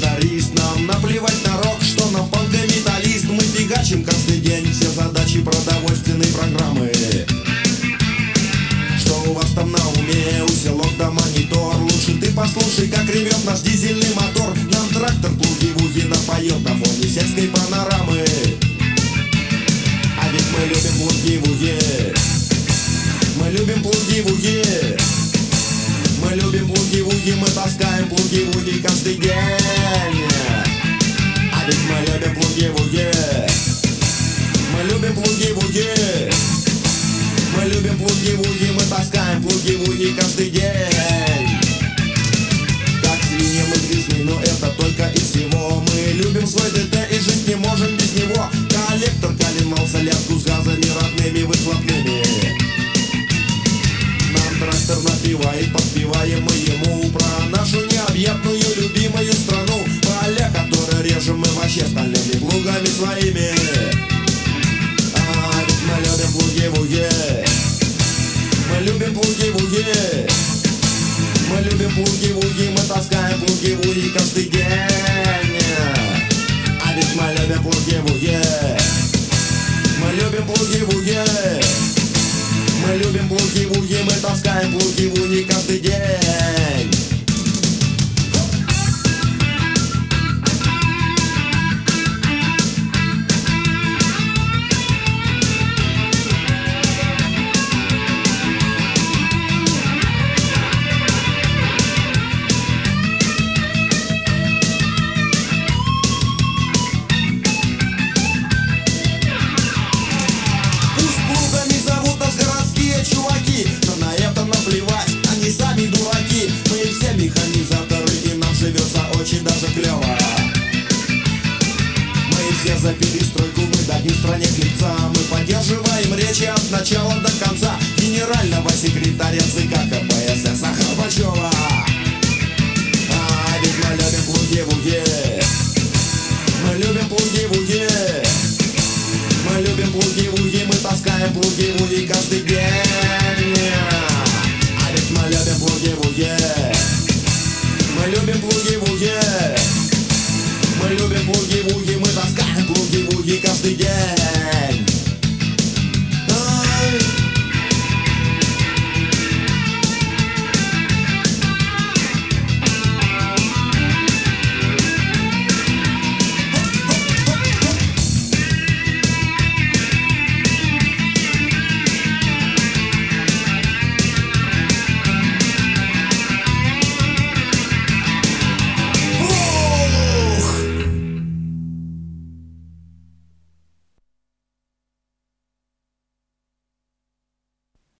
гитарист. Нам наплевать на рок, что нам панк-металлист. Мы фигачим каждый день все задачи продовольственной программы. Что у вас там на уме? Усилок да монитор. Лучше ты послушай, как ревет наш дизельный мотор. Нам трактор плуги-вуги напоет на фоне сельской панорамы. А ведь мы любим плуги-вуги. Мы любим плуги-вуги. Мы любим плуги-вуги. Мы таскаем плуги-вуги каждый день. А ведь мы любим плуги-вуги. Мы любим плуги-вуги. Мы любим плуги-вуги. Мы таскаем плуги-вуги каждый день. Как свиньи мы грязны, но это только и всего. Мы любим свой ДТ и жить не можем без него. Коллектор коленвал солярку с газами родными выхлопными. Нам трактор напевает, подпеваем мы ему про нашу необъятную любимую страну. Поля, которые режем мы вообще стальными плугами своими. А ведь мы любим плуги-вуги. Мы любим плуги-вуги. Мы любим плуги-вуги. Мы таскаем плуги-вуги каждый день. А ведь мы любим плуги-вуги. Мы любим плуги-вуги. Мы любим плуги-вуги. Мы таскаем плуги-вуги каждый день. Чуваки, но на это наплевать, они сами дураки. Мы все механизаторы, и нам живется очень даже клево. Мы все за перестройку, мы дадим стране хлебца. Мы поддерживаем речи от начала до конца генерального секретаря ЦК КПСС Горбачева. А ведь мы любим плуги-вуги. Мы любим плуги-вуги. Мы любим плуги-вуги. Мы таскаем плуги-вуги каждый день. А ведь мы любим плуги-вуги. Мы любим плуги-вуги. Мы любим плуги-вуги. Мы таскаем плуги-вуги каждый день.